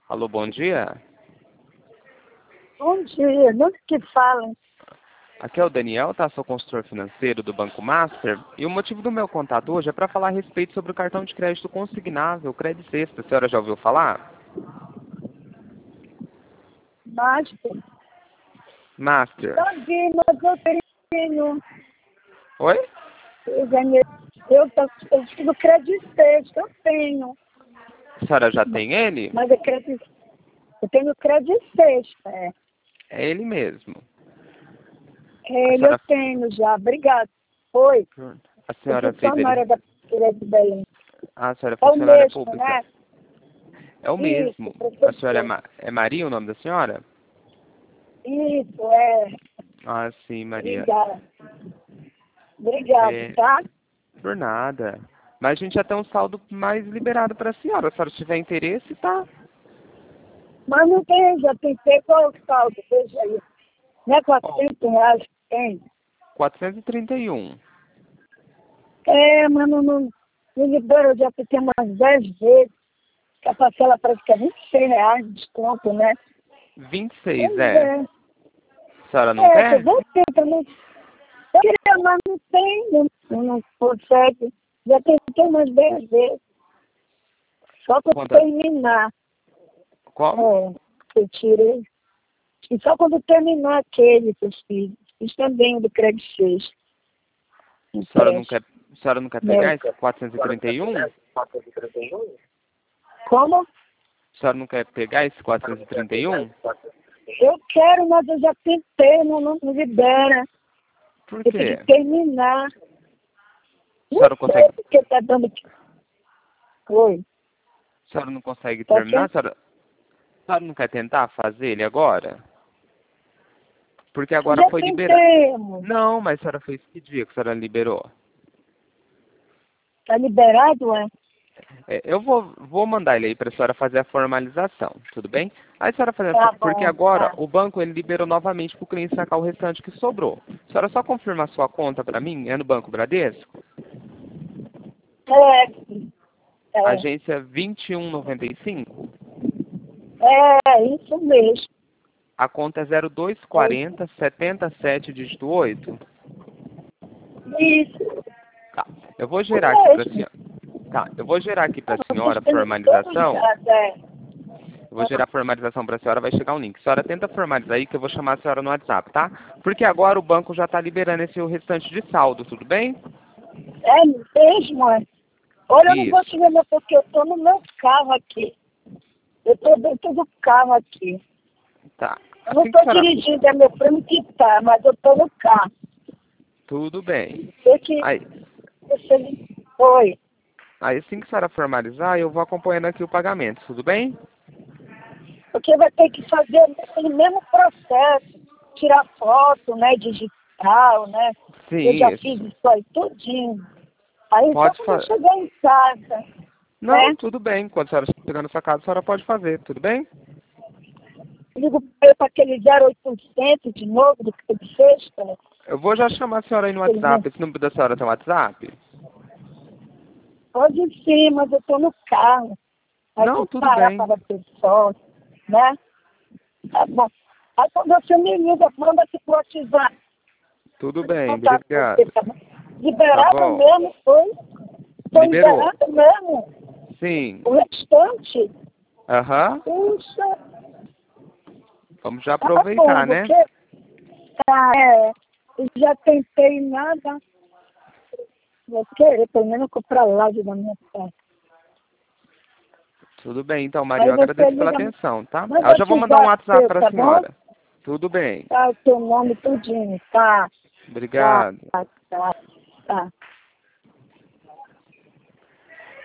Alô, bom dia. Bom dia, não que falam. Aqui é o Daniel, tá? Sou consultor financeiro do Banco Master. E o motivo do meu contato hoje é para falar a respeito sobre o cartão de crédito consignável, Crédito Sexta. A senhora já ouviu falar? Master. Master. Tá bem, mas eu tenho. Oi? Eu tive crédito sexto, eu tenho. A senhora já tem ele? Mas eu tenho crédito sexto, é. É ele mesmo. A Ele eu senhora, tenho já, obrigado. Oi, a eu senhora sou fez ele? funcionária da Prefeitura de Belém. Ah, a senhora é É o funcionária mesmo, pública. né? É o Isso, mesmo. A senhora professor. é Maria o nome da senhora? Isso, é. Ah, sim, Maria. Obrigada. Obrigado, É, tá? por nada. Mas a gente já tem um saldo mais liberado para a senhora. Se a senhora tiver interesse, tá? Mas não tem, já tentei qual é o saldo, veja aí. Não é Ó, R$ 400 que tem? 431. É, mas não libera, eu já fiquei umas 10 vezes, que a parcela parece que é R$ 26 de desconto, né? 26, Pois é. é. A senhora não É, que quer? você também. Eu queria, mas não tem, não consegue. Já tentei umas 10 vezes. Só quando Quanto? terminar. Como? É, eu tirei. E só quando terminar aquele que eu fiz também do Crédito 6. A senhora não quer pegar esse 431? A Como? senhora não quer pegar esse 431? Eu quero, mas eu já tentei, não libera. Por Eu tenho quê? que terminar. A Não senhora não sei consegue, porque tá dando. Oi, a senhora não consegue tá terminar? certo? A senhora não quer tentar fazer ele agora? Porque Eu agora já foi liberado. tentei, amor. Não, mas a senhora fez que dia que a senhora liberou? Tá liberado, é? É, eu vou mandar ele aí para a senhora fazer a formalização, tudo bem? Aí a senhora fazer, Tá porque bom, agora tá. o banco ele liberou novamente para o cliente sacar o restante que sobrou. A senhora só confirma a sua conta para mim, é no Banco Bradesco? É, Agência 2195. isso mesmo. A conta é É 0240 77 dígito 8. isso Tá. Eu vou gerar aqui para a mesmo. senhora. Tá, eu vou gerar aqui para a Eu tô senhora a tendo todos os formalização. dados, é. Eu vou gerar a formalização para a senhora, vai chegar um link. A senhora tenta formalizar aí que eu vou chamar a senhora no WhatsApp, tá? Porque agora o banco já está liberando esse restante de saldo, tudo bem? É mesmo, é. Olha, eu não vou Isso. te ver, não, porque eu tô no meu carro aqui. Eu tô dentro do carro aqui. Tá. Eu não Assim que tô a senhora... dirigindo, é meu primo que tá, mas eu tô no carro. Tudo bem. Sei que Aí, você foi. aí assim que a senhora formalizar, eu vou acompanhando aqui o pagamento, tudo bem? Porque vai ter que fazer aquele mesmo processo, tirar foto, né, digital, né? Eu Sim, já fiz isso. isso aí tudinho. Aí só Pode quando eu fazer. chegar em casa, Não, né? tudo bem. Quando a senhora chegar na sua casa, a senhora pode fazer, tudo bem? Ligo para aquele 0800 de novo, do que de sexta. Eu vou já chamar a senhora aí no WhatsApp. Esse número da senhora tem WhatsApp? Pode sim, mas eu tô no carro. Aí tem Não, que tudo parar bem. para bater sol, né? Tá bom. Aí quando você me liga, manda aqui pro WhatsApp. Tudo Vou bem, contar com você, obrigado. tá bom? Tá Liberado bom. mesmo, foi? Foi Liberou? liberado mesmo? Sim. O restante? Aham. Puxa, Vamos já tá bom, aproveitar, né? porque eu já tentei nada. Vou querer pelo menos comprar laje da minha casa. Tudo bem, então, Maria, Aí eu você agradeço pela liga, atenção, tá? mas Eu já vou mandar um WhatsApp WhatsApp seu, para a tá bom? senhora. Tudo bem. Tá o teu nome tudinho, tá? Tá, Obrigado. tá, tá.